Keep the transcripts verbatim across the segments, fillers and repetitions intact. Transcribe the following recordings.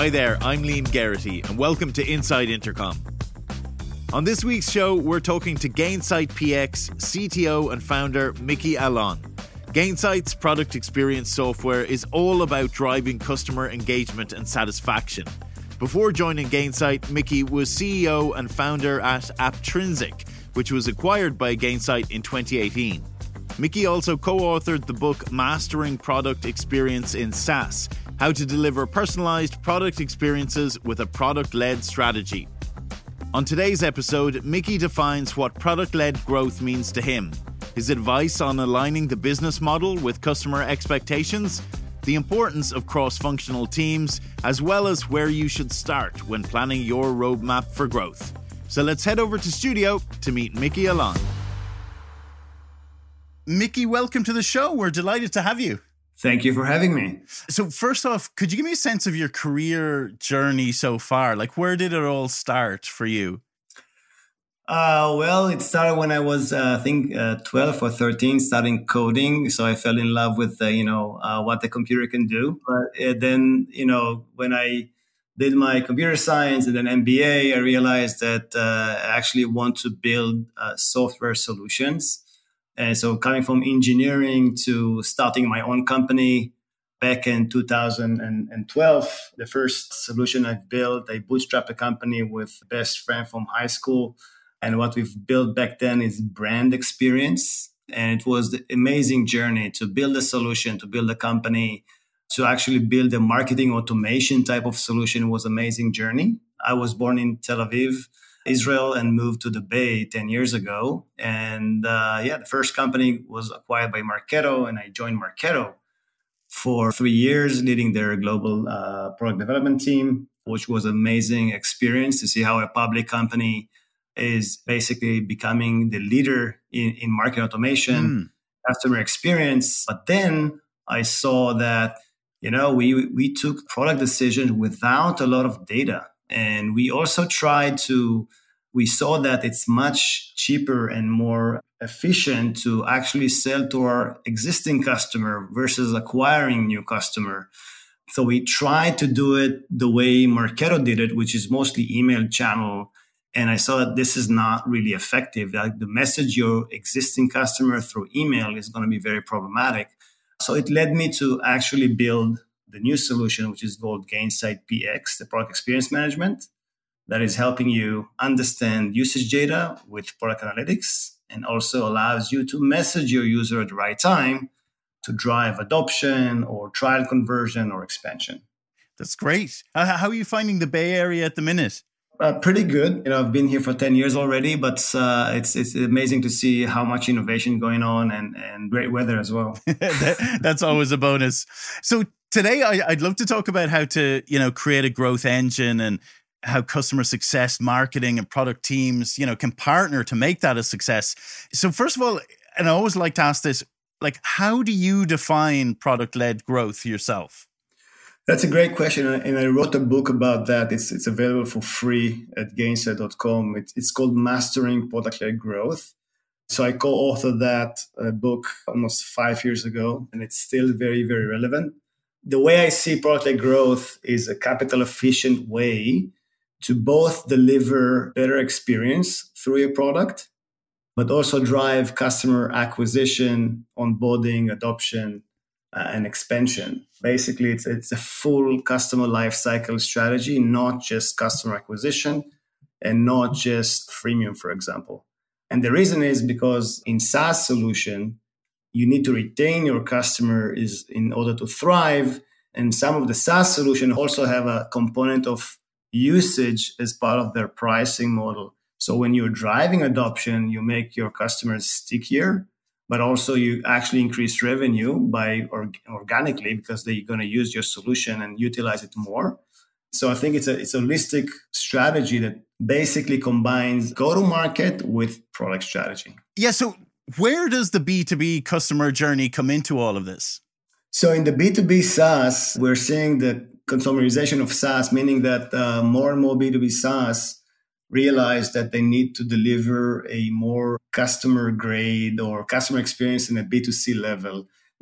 Hi there, I'm Liam Geraghty and welcome to Inside Intercom. On this week's show, we're talking to Gainsight P X C T O and founder Mickey Alon. Gainsight's product experience software is all about driving customer engagement and satisfaction. Before joining Gainsight, Mickey was C E O and founder at Apptrinsic, which was acquired by Gainsight in twenty eighteen. Mickey also co-authored the book Mastering Product Experience in SaaS, How to Deliver Personalized Product Experiences with a Product-Led Strategy. On today's episode, Mickey defines what product-led growth means to him, his advice on aligning the business model with customer expectations, the importance of cross-functional teams, as well as where you should start when planning your roadmap for growth. So let's head over to studio to meet Mickey Alon. Mickey, welcome to the show. We're delighted to have you. Thank you for having me. So first off, could you give me a sense of your career journey so far? Like, where did it all start for you? Uh, well, it started when I was, uh, I think, uh, twelve or thirteen, studying coding. So I fell in love with, uh, you know, uh, what the computer can do. But uh, then, you know, when I did my computer science and then M B A, I realized that uh, I actually want to build uh, software solutions. And so coming from engineering to starting my own company back in two thousand twelve, the first solution I've built, I bootstrapped a company with a best friend from high school. And what we've built back then is brand experience. And it was the amazing journey to build a solution, to build a company, to actually build a marketing automation type of solution was an amazing journey. I was born in Tel Aviv, Israel, and moved to the Bay ten years ago. And uh, yeah, the first company was acquired by Marketo, and I joined Marketo for three years, leading their global uh, product development team, which was an amazing experience to see how a public company is basically becoming the leader in, in market automation, mm. customer experience. But then I saw that, you know, we we took product decisions without a lot of data. And we also tried to, we saw that it's much cheaper and more efficient to actually sell to our existing customer versus acquiring new customer. So we tried to do it the way Marketo did it, which is mostly email channel. And I saw that this is not really effective. That the message your existing customer through email is going to be very problematic. So it led me to actually build the new solution, which is called Gainsight P X, the product experience management, that is helping you understand usage data with product analytics and also allows you to message your user at the right time to drive adoption or trial conversion or expansion. That's great. How are you finding the Bay Area at the minute? Uh, pretty good. You know, I've been here for ten years already, but uh, it's it's amazing to see how much innovation going on and, and great weather as well. that, that's always a bonus. So today, I, I'd love to talk about how to, you know, create a growth engine and how customer success, marketing and product teams, you know, can partner to make that a success. So first of all, and I always like to ask this, like, how do you define product-led growth yourself? That's a great question, and I wrote a book about that. It's it's available for free at gainsight dot com. It's, it's called Mastering Product-Led Growth. So I co-authored that uh, book almost five years ago, and it's still very, very relevant. The way I see product-led growth is a capital-efficient way to both deliver better experience through your product, but also drive customer acquisition, onboarding, adoption, uh, and expansion. Basically, it's it's a full customer lifecycle strategy, not just customer acquisition and not just freemium, for example. And the reason is because in SaaS solution, you need to retain your customer is in order to thrive. And some of the SaaS solution also have a component of usage as part of their pricing model. So when you're driving adoption, you make your customers stickier, but also you actually increase revenue by or, organically because they're going to use your solution and utilize it more. So I think it's a it's a holistic strategy that basically combines go-to-market with product strategy. Yeah. So where does the B two B customer journey come into all of this? So in the B two B SaaS, we're seeing the consumerization of SaaS, meaning that uh, more and more B two B SaaS realize that they need to deliver a more customer grade or customer experience in a B two C level,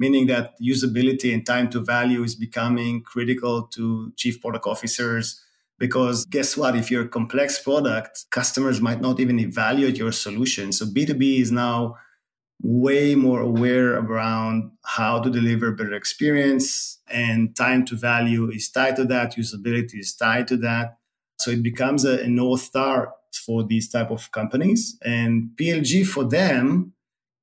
meaning that usability and time to value is becoming critical to chief product officers. Because guess what? If you're a complex product, customers might not even evaluate your solution. So B two B is now way more aware around how to deliver better experience, and time to value is tied to that. Usability is tied to that. So it becomes a, a North Star for these type of companies. And P L G for them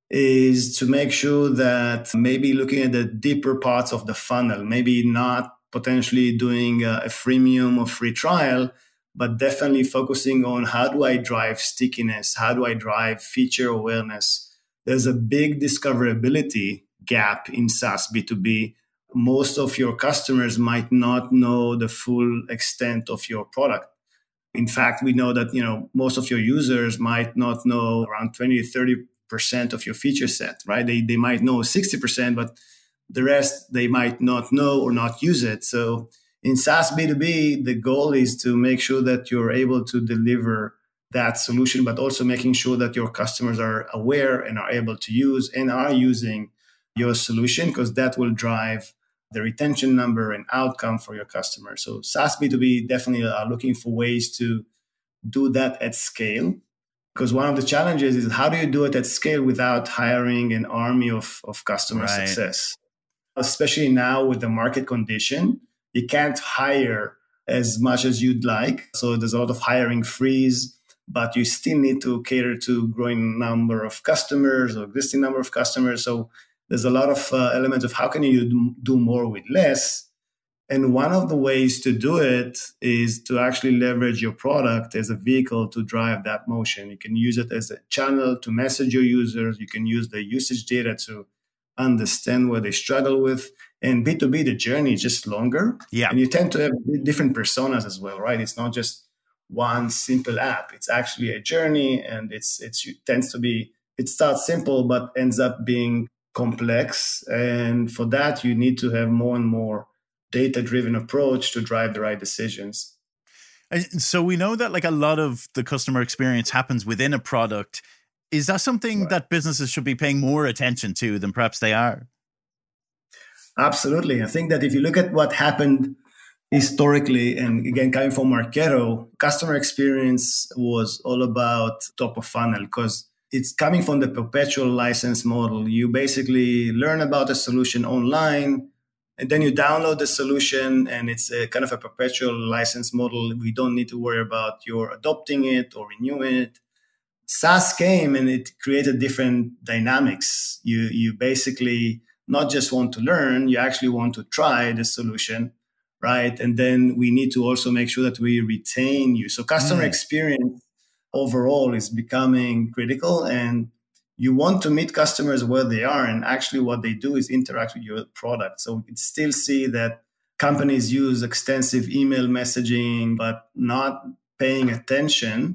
is to make sure that maybe looking at the deeper parts of the funnel, maybe not potentially doing a, a freemium or free trial, but definitely focusing on how do I drive stickiness? How do I drive feature awareness? There's a big discoverability gap in SaaS B two B. Most of your customers might not know the full extent of your product. In fact, we know that, you know, most of your users might not know around twenty to thirty percent of your feature set, right? They, they might know sixty percent, but the rest they might not know or not use it. So in SaaS B two B, the goal is to make sure that you're able to deliver that solution, but also making sure that your customers are aware and are able to use and are using your solution, because that will drive the retention number and outcome for your customers. So SaaS B two B definitely are looking for ways to do that at scale, because one of the challenges is how do you do it at scale without hiring an army of, of customer Right. success? Especially now with the market condition, you can't hire as much as you'd like. So there's a lot of hiring freeze, but you still need to cater to growing number of customers or existing number of customers. So there's a lot of uh, elements of how can you do more with less. And one of the ways to do it is to actually leverage your product as a vehicle to drive that motion. You can use it as a channel to message your users. You can use the usage data to understand what they struggle with. And B two B, the journey is just longer. Yeah. And you tend to have different personas as well, right? It's not just one simple app. It's actually a journey, and it's it's it tends to be, it starts simple, but ends up being complex. And for that, you need to have more and more data-driven approach to drive the right decisions. And so we know that like a lot of the customer experience happens within a product. Is that something right. that businesses should be paying more attention to than perhaps they are? Absolutely. I think that if you look at what happened historically, and again, coming from Marketo, customer experience was all about top of funnel, because it's coming from the perpetual license model. You basically learn about a solution online, and then you download the solution, and it's a kind of a perpetual license model. We don't need to worry about your adopting it or renewing it. SaaS came and it created different dynamics. You you basically not just want to learn, you actually want to try the solution, right? And then we need to also make sure that we retain you. So customer mm. experience overall is becoming critical, and you want to meet customers where they are, and actually what they do is interact with your product. So we can still see that companies use extensive email messaging, but not paying attention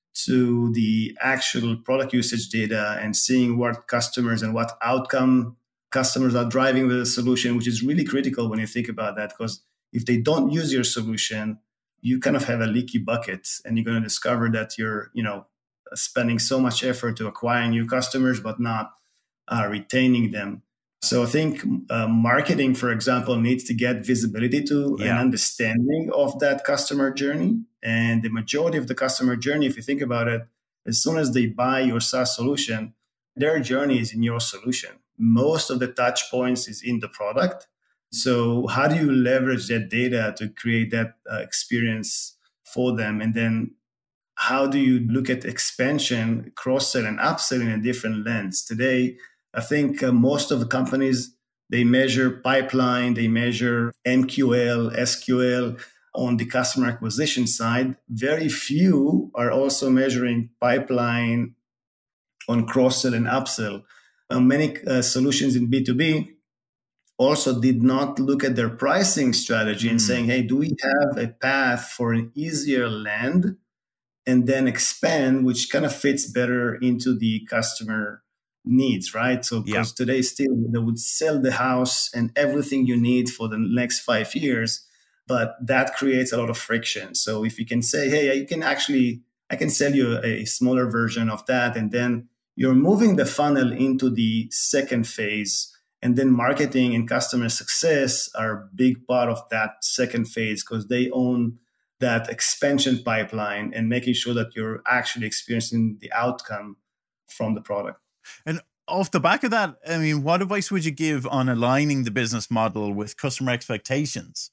to the actual product usage data and seeing what customers and what outcome customers are driving with the solution, which is really critical when you think about that. Because if they don't use your solution, you kind of have a leaky bucket, and you're going to discover that you're, you know, spending so much effort to acquire new customers, but not uh, retaining them. So I think uh, marketing, for example, needs to get visibility to yeah. an understanding of that customer journey. And the majority of the customer journey, if you think about it, as soon as they buy your SaaS solution, their journey is in your solution. Most of the touch points is in the product. So how do you leverage that data to create that uh, experience for them? And then how do you look at expansion, cross-sell and upsell in a different lens? Today, I think uh, most of the companies, they measure pipeline, they measure M Q L, S Q L on the customer acquisition side. Very few are also measuring pipeline on cross-sell and upsell. Uh, many uh, solutions in B two B also did not look at their pricing strategy mm. and saying, hey, do we have a path for an easier land and then expand, which kind of fits better into the customer needs, right? So because yeah. today still they would sell the house and everything you need for the next five years, but that creates a lot of friction. So if you can say, hey, you can actually, I can sell you a, a smaller version of that, and then you're moving the funnel into the second phase, And then marketing and customer success are a big part of that second phase because they own that expansion pipeline and making sure that you're actually experiencing the outcome from the product. And off the back of that, I mean, what advice would you give on aligning the business model with customer expectations?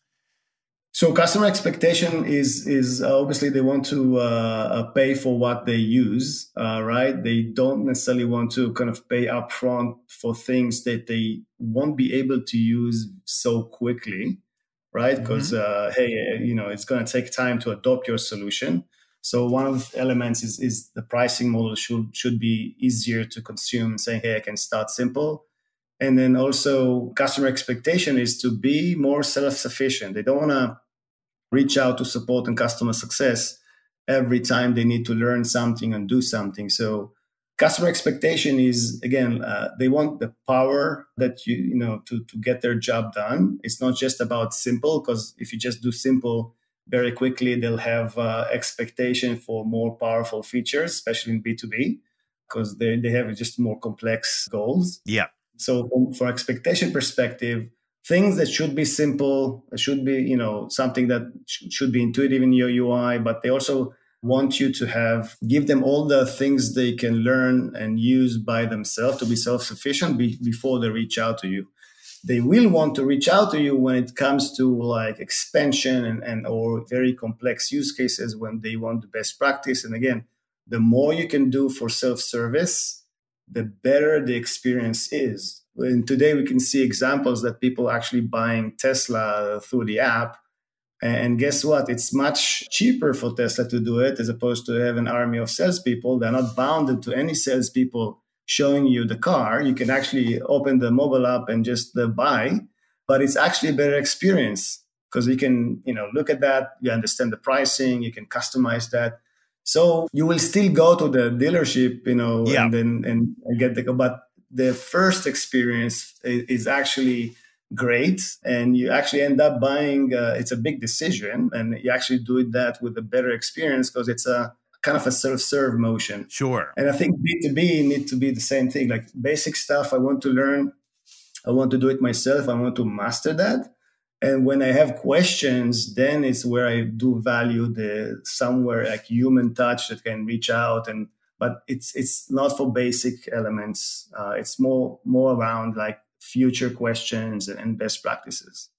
So customer expectation is is uh, obviously they want to uh, pay for what they use, uh, right? They don't necessarily want to kind of pay upfront for things that they won't be able to use so quickly, right? Because mm-hmm. uh, hey, you know, it's going to take time to adopt your solution. So one of the elements is is the pricing model should should be easier to consume. Saying, hey, I can start simple. And then also customer expectation is to be more self-sufficient. They don't want to reach out to support and customer success every time they need to learn something and do something. So customer expectation is, again, uh, they want the power that you, you know, to, to get their job done. It's not just about simple, because if you just do simple, very quickly, they'll have uh, expectation for more powerful features, especially in B two B, because they, they have just more complex goals. Yeah. So from, from expectation perspective, things that should be simple, should be, you know, something that sh- should be intuitive in your U I, but they also want you to have, give them all the things they can learn and use by themselves to be self-sufficient be- before they reach out to you. They will want to reach out to you when it comes to like expansion and, and or very complex use cases when they want the best practice. And again, the more you can do for self-service, the better the experience is. And today we can see examples that people actually buying Tesla through the app. And guess what? It's much cheaper for Tesla to do it as opposed to have an army of salespeople. They're not bounded to any salespeople showing you the car. You can actually open the mobile app and just uh, buy, but it's actually a better experience because you can, you know, look at that, you understand the pricing, you can customize that. So you will still go to the dealership, you know, yeah. and then and, and get the, but the first experience is actually great. And you actually end up buying, uh, it's a big decision. And you actually do that with a better experience because it's a kind of a self-serve motion. Sure. And I think B two B need to be the same thing. Like basic stuff I want to learn, I want to do it myself. I want to master that. And when I have questions, then it's where I do value the somewhere like human touch that can reach out and but it's it's not for basic elements. Uh, it's more more around like future questions and best practices.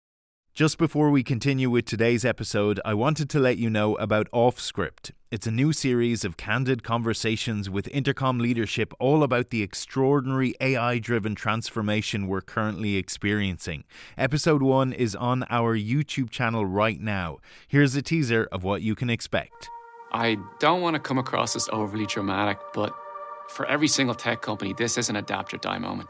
Just before we continue with today's episode, I wanted to let you know about Offscript. It's a new series of candid conversations with Intercom leadership all about the extraordinary A I-driven transformation we're currently experiencing. Episode one is on our YouTube channel right now. Here's a teaser of what you can expect. I don't want to come across as overly dramatic, but for every single tech company, this is an adapt or die moment.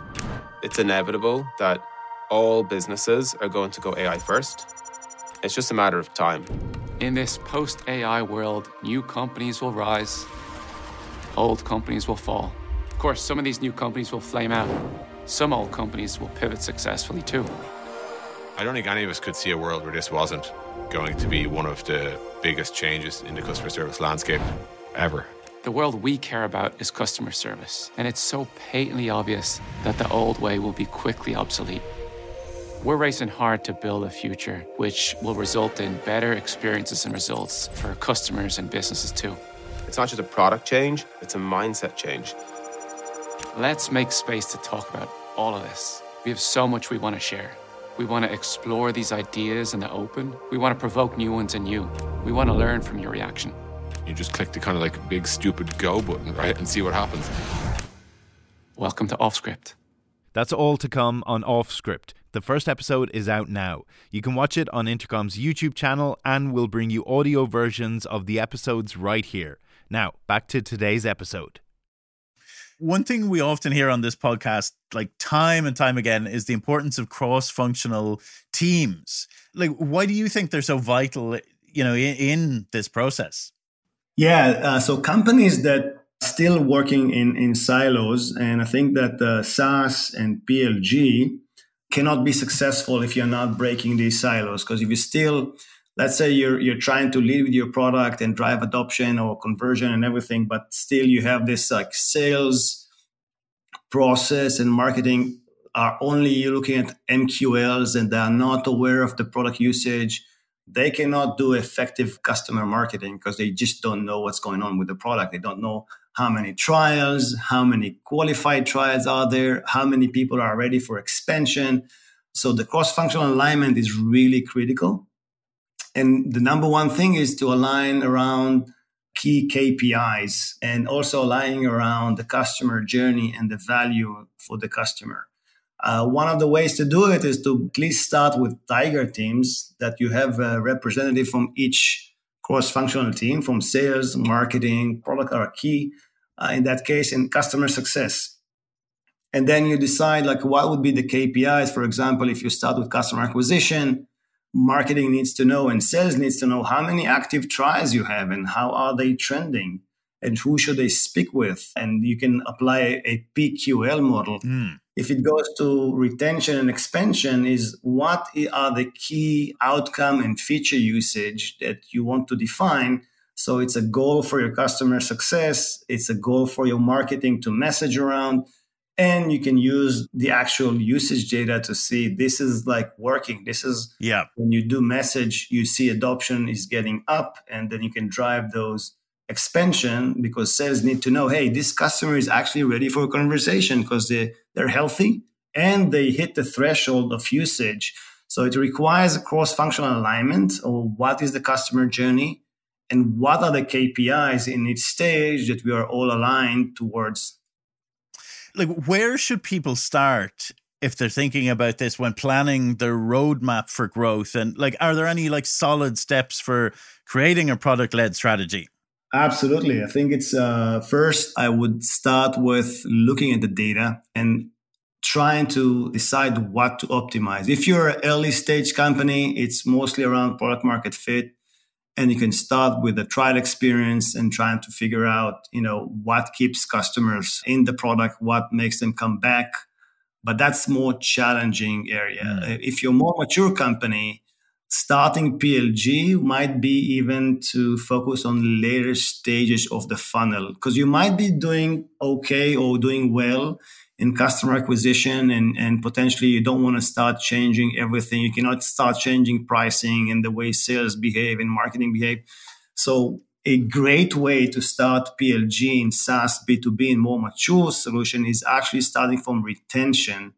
It's inevitable that all businesses are going to go A I first. It's just a matter of time. In this post-A I world, new companies will rise, old companies will fall. Of course, some of these new companies will flame out. Some old companies will pivot successfully too. I don't think any of us could see a world where this wasn't going to be one of the biggest changes in the customer service landscape ever. The world we care about is customer service, and it's so patently obvious that the old way will be quickly obsolete. We're racing hard to build a future which will result in better experiences and results for customers and businesses too. It's not just a product change, it's a mindset change. Let's make space to talk about all of this. We have so much we want to share. We want to explore these ideas in the open. We want to provoke new ones in you. We want to learn from your reaction. You just click the kind of like big stupid go button, right, and see what happens. Welcome to Offscript. That's all to come on Offscript. The first episode is out now. You can watch it on Intercom's YouTube channel, and we'll bring you audio versions of the episodes right here. Now, back to today's episode. One thing we often hear on this podcast, like time and time again, is the importance of cross-functional teams. Like, why do you think they're so vital, you know, in, in this process? Yeah, uh, so companies that still working in, in silos, and I think that uh, SaaS and P L G cannot be successful if you're not breaking these silos. Because if you still, let's say you're you're trying to lead with your product and drive adoption or conversion and everything, but still you have this like sales process and marketing are only looking at M Q Ls and they are not aware of the product usage, they cannot do effective customer marketing because they just don't know what's going on with the product. They don't know how many trials, how many qualified trials are there, how many people are ready for expansion. So the cross-functional alignment is really critical. And the number one thing is to align around key K P Is and also aligning around the customer journey and the value for the customer. Uh, one of the ways to do it is to at least start with tiger teams that you have a representative from each cross-functional team, from sales, marketing, product are key, uh, in that case, in customer success. And then you decide like what would be the K P Is. For example, if you start with customer acquisition, marketing needs to know and sales needs to know how many active trials you have and how are they trending and who should they speak with. And you can apply a P Q L model. Mm. If it goes to retention and expansion, is what are the key outcome and feature usage that you want to define. So it's a goal for your customer success. It's a goal for your marketing to message around. And you can use the actual usage data to see this is like working. This is yeah. When you do message, you see adoption is getting up, and then you can drive those expansion because sales need to know, hey, this customer is actually ready for a conversation because they, they're healthy and they hit the threshold of usage. So it requires a cross-functional alignment of what is the customer journey and what are the K P Is in each stage that we are all aligned towards. Like, where should people start if they're thinking about this when planning their roadmap for growth? And like, are there any like solid steps for creating a product-led strategy? Absolutely. I think it's uh, first, I would start with looking at the data and trying to decide what to optimize. If you're an early stage company, it's mostly around product market fit. And you can start with a trial experience and trying to figure out, you know, what keeps customers in the product, what makes them come back. But that's more challenging area. Mm. If you're a more mature company, starting P L G might be even to focus on later stages of the funnel, because you might be doing okay or doing well in customer acquisition, and, and potentially you don't want to start changing everything. You cannot start changing pricing and the way sales behave and marketing behave. So a great way to start P L G in SaaS, B two B, and more mature solution is actually starting from retention,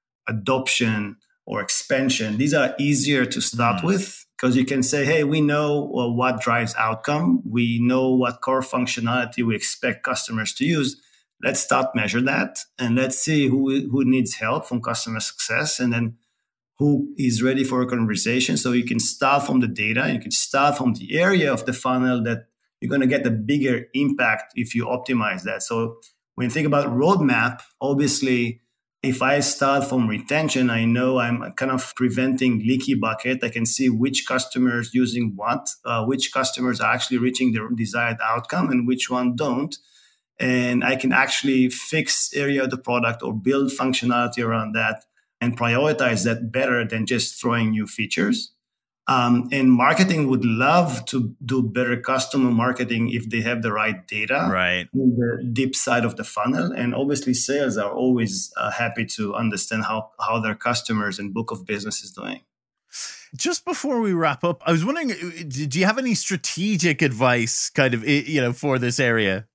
adoption, or expansion. These are easier to start mm-hmm. with because you can say, hey, we know well, what drives outcome. We know what core functionality we expect customers to use. Let's start measure that, and let's see who who needs help from customer success, and then who is ready for a conversation. So you can start from the data. You can start from the area of the funnel that you're going to get a bigger impact if you optimize that. So when you think about roadmap, obviously, if I start from retention, I know I'm kind of preventing leaky bucket. I can see which customers using what, uh, which customers are actually reaching their desired outcome, and which one don't. And I can actually fix area of the product or build functionality around that and prioritize that better than just throwing new features. Um, and marketing would love to do better customer marketing if they have the right data right. in the deep side of the funnel. And obviously sales are always uh, happy to understand how, how their customers and book of business is doing. Just before we wrap up, I was wondering, do you have any strategic advice kind of, you know, for this area?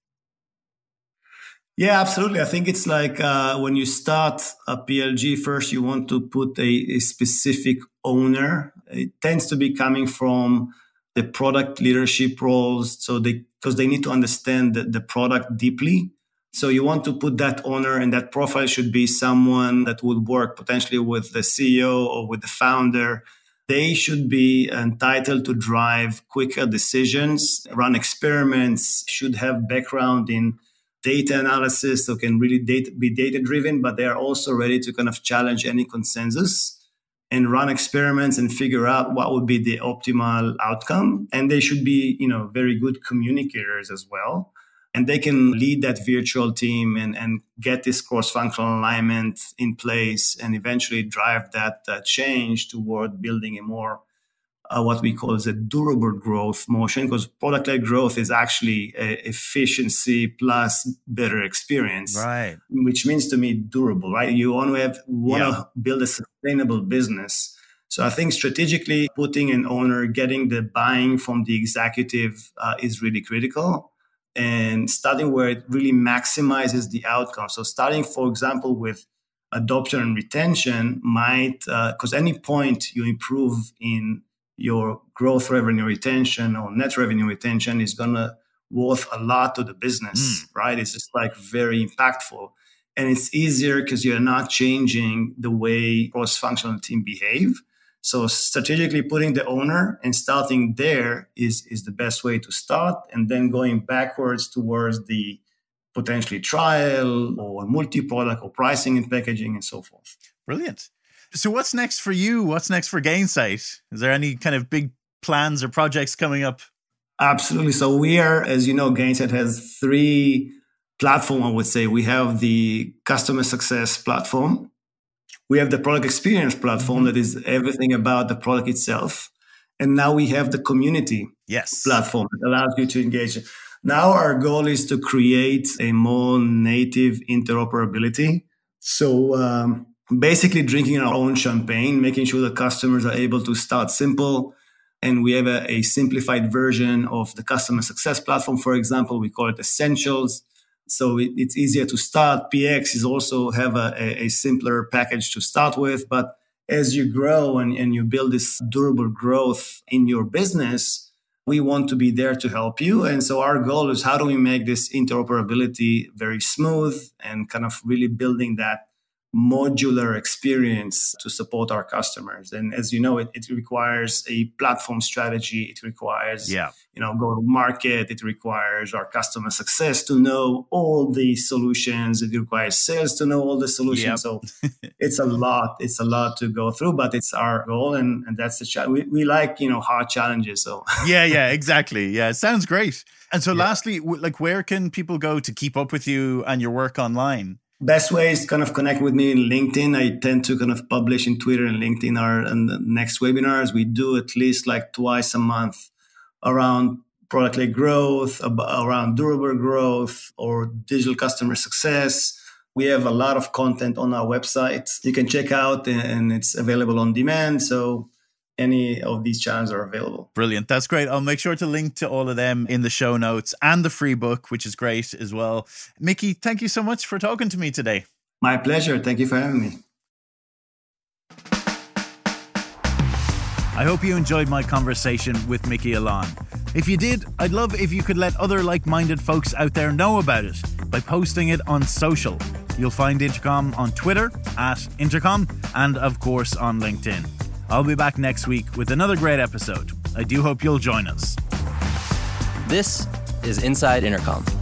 Yeah, absolutely. I think it's like uh, when you start a P L G, first you want to put a, a specific owner. It tends to be coming from the product leadership roles, so they because they need to understand the, the product deeply. So you want to put that owner, and that profile should be someone that would work potentially with the C E O or with the founder. They should be entitled to drive quicker decisions, run experiments, should have background in data analysis, so can really data, be data-driven, but they are also ready to kind of challenge any consensus and run experiments and figure out what would be the optimal outcome. And they should be, you know, very good communicators as well. And they can lead that virtual team and, and get this cross-functional alignment in place and eventually drive that uh, change toward building a more uh, what we call as a durable growth motion, because product-led growth is actually a efficiency plus better experience, right? Which means to me durable, right? You want to have want to yeah. build a sustainable business. So I think strategically putting an owner, getting the buying from the executive uh, is really critical, and starting where it really maximizes the outcome. So starting, for example, with adoption and retention might, because uh, any point you improve in your growth revenue retention or net revenue retention is going to worth a lot to the business, mm. right? It's just like very impactful. And it's easier because you're not changing the way cross-functional team behave. So strategically putting the owner and starting there is, is the best way to start, and then going backwards towards the potentially trial or multi-product or pricing and packaging and so forth. Brilliant. So what's next for you? What's next for Gainsight? Is there any kind of big plans or projects coming up? Absolutely. So we are, as you know, Gainsight has three platforms, I would say. We have the customer success platform. We have the product experience platform mm-hmm. that is everything about the product itself. And now we have the community yes. platform that allows you to engage. Now our goal is to create a more native interoperability. So um, basically drinking our own champagne, making sure that customers are able to start simple. And we have a, a simplified version of the customer success platform. For example, we call it Essentials. So it, it's easier to start. P X is also have a, a, a simpler package to start with. But as you grow and, and you build this durable growth in your business, we want to be there to help you. And so our goal is how do we make this interoperability very smooth and kind of really building that modular experience to support our customers. And as you know, it, it requires a platform strategy. It requires, yeah. you know, go to market. It requires our customer success to know all the solutions. It requires sales to know all the solutions. Yep. So it's a lot. It's a lot to go through, but it's our goal. And, and that's the challenge. We, we like, you know, hard challenges. So yeah, yeah, exactly. Yeah, it sounds great. And so yeah. lastly, like where can people go to keep up with you and your work online? Best way is kind of connect with me in LinkedIn. I tend to kind of publish in Twitter and LinkedIn our and the next webinars. We do at least like twice a month around product-led growth, around durable growth, or digital customer success. We have a lot of content on our website you can check out, and it's available on demand. So any of these channels are available. Brilliant. That's great. I'll make sure to link to all of them in the show notes and the free book, which is great as well. Mickey, thank you so much for talking to me today. My pleasure. Thank you for having me. I hope you enjoyed my conversation with Mickey Alon. If you did, I'd love if you could let other like-minded folks out there know about it by posting it on social. You'll find Intercom on Twitter at Intercom and of course on LinkedIn. I'll be back next week with another great episode. I do hope you'll join us. This is Inside Intercom.